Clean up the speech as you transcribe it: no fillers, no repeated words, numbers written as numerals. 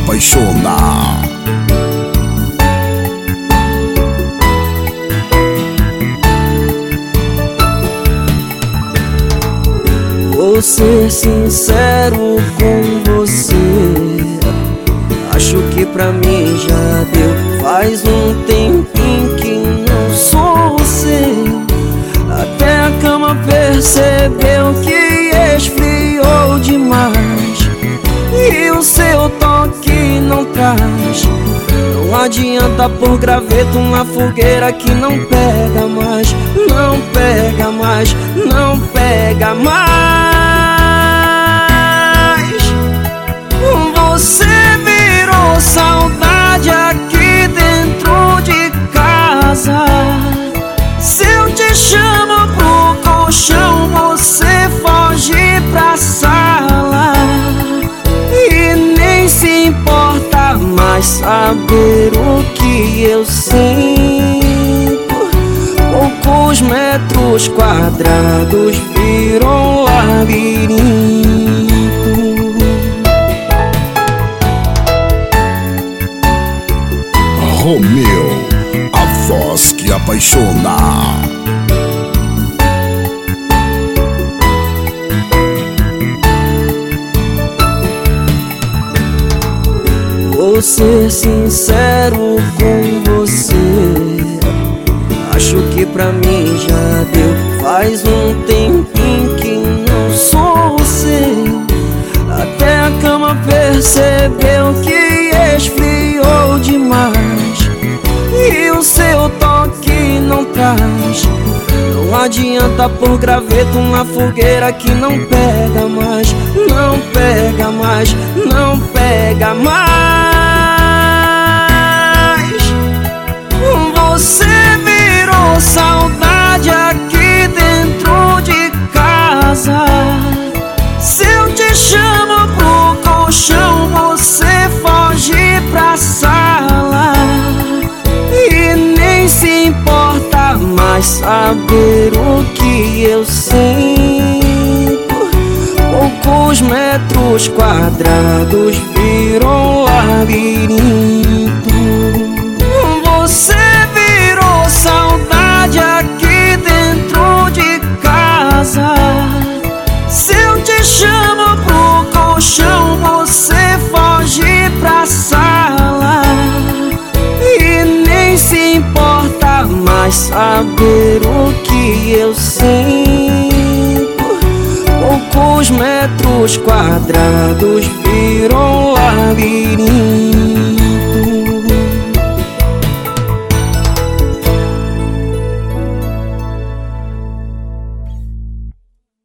apaixona. Vou ser sincero com você, acho que pra mim já deu. Faz um tempinho que não sou seu, até a cama percebeu que esfriou demais, e o seu toque não traz. Não adianta pôr graveto na fogueira que não pega mais, não pega mais, não pega mais. Você virou saudade aqui dentro de casa. Se eu te chamo pro colchão, você foge pra sala e nem se importa mais saber o que eu sinto. Poucos metros quadrados viram um labirinto. Romeu, a voz que apaixona. Vou ser sincero com você, acho que pra mim já deu. Faz um tempinho que não sou seu, até a cama percebeu que esfriou demais, e o seu toque não traz. Não adianta pôr graveto na fogueira que não pega mais, não pega mais, não pega mais. Você virou saudade aqui dentro de casa. Se eu te chamo pro colchão, você foge pra sala e nem se importa mais saber o que eu sinto. Poucos metros quadrados viram um labirinto. Você virou saudade aqui dentro de casa. Se eu te chamo pro colchão, você foge pra sala e nem se importa mais saber o que eu sinto. Poucos metros quadrados viram um labirinto.